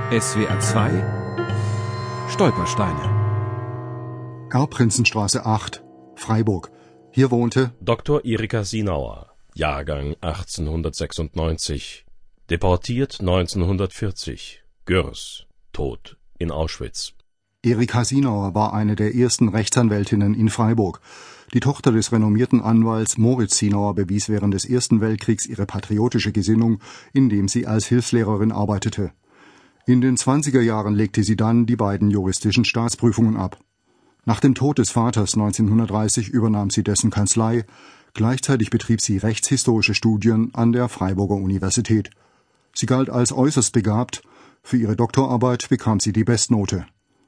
SWR 2 Stolpersteine. Erbprinzenstraße 8, Freiburg. Hier wohnte Dr. Erika Sinauer, Jahrgang 1896, deportiert 1940, Gürs, tot in Auschwitz. Erika Sinauer war eine der ersten Rechtsanwältinnen in Freiburg. Die Tochter des renommierten Anwalts Moritz Sinauer bewies während des Ersten Weltkriegs ihre patriotische Gesinnung, indem sie als Hilfslehrerin arbeitete. In den 20er Jahren legte sie dann die beiden juristischen Staatsprüfungen ab. Nach dem Tod des Vaters 1930 übernahm sie dessen Kanzlei. Gleichzeitig betrieb sie rechtshistorische Studien an der Freiburger Universität. Sie galt als äußerst begabt. Für ihre Doktorarbeit bekam sie die Bestnote.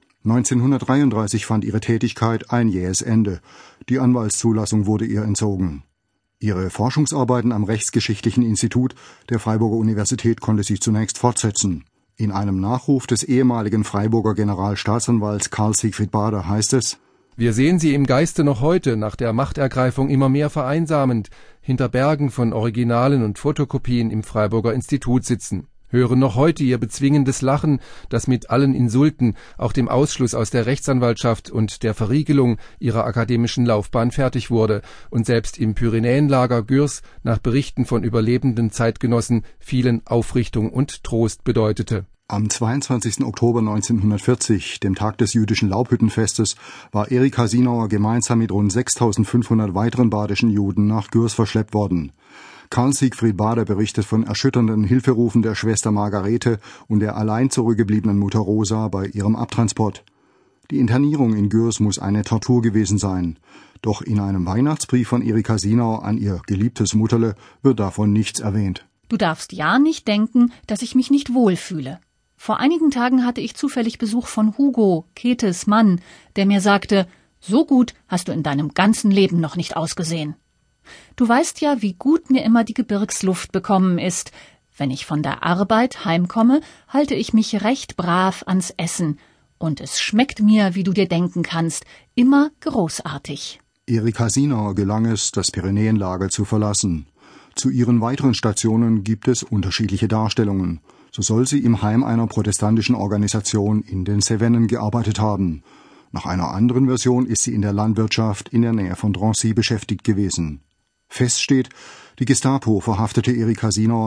1933 fand ihre Tätigkeit ein jähes Ende. Die Anwaltszulassung wurde ihr entzogen. Ihre Forschungsarbeiten am Rechtsgeschichtlichen Institut der Freiburger Universität konnte sie zunächst fortsetzen. In einem Nachruf des ehemaligen Freiburger Generalstaatsanwalts Karl Siegfried Bader heißt es: Wir sehen sie im Geiste noch heute, nach der Machtergreifung immer mehr vereinsamend, hinter Bergen von Originalen und Fotokopien im Freiburger Institut sitzen. Hören noch heute ihr bezwingendes Lachen, das mit allen Insulten, auch dem Ausschluss aus der Rechtsanwaltschaft und der Verriegelung ihrer akademischen Laufbahn fertig wurde und selbst im Pyrenäenlager Gürs nach Berichten von überlebenden Zeitgenossen vielen Aufrichtung und Trost bedeutete. Am 22. Oktober 1940, dem Tag des jüdischen Laubhüttenfestes, war Erika Sinauer gemeinsam mit rund 6.500 weiteren badischen Juden nach Gürs verschleppt worden. Karl Siegfried Bader berichtet von erschütternden Hilferufen der Schwester Margarete und der allein zurückgebliebenen Mutter Rosa bei ihrem Abtransport. Die Internierung in Gürs muss eine Tortur gewesen sein. Doch in einem Weihnachtsbrief von Erika Sinauer an ihr geliebtes Mutterle wird davon nichts erwähnt. Du darfst ja nicht denken, dass ich mich nicht wohlfühle. Vor einigen Tagen hatte ich zufällig Besuch von Hugo, Ketes Mann, der mir sagte, so gut hast du in deinem ganzen Leben noch nicht ausgesehen. Du weißt ja, wie gut mir immer die Gebirgsluft bekommen ist. Wenn ich von der Arbeit heimkomme, halte ich mich recht brav ans Essen. Und es schmeckt mir, wie du dir denken kannst, immer großartig. Erika Sinauer gelang es, das Pyrenäenlager zu verlassen. Zu ihren weiteren Stationen gibt es unterschiedliche Darstellungen. So soll sie im Heim einer protestantischen Organisation in den Cevennen gearbeitet haben. Nach einer anderen Version ist sie in der Landwirtschaft in der Nähe von Drancy beschäftigt gewesen. Fest steht, die Gestapo verhaftete Erika Sinauer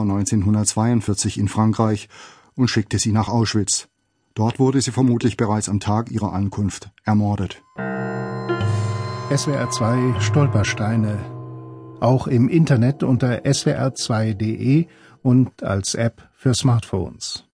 1942 in Frankreich und schickte sie nach Auschwitz. Dort wurde sie vermutlich bereits am Tag ihrer Ankunft ermordet. SWR 2 Stolpersteine. Auch im Internet unter swr2.de und als App für Smartphones.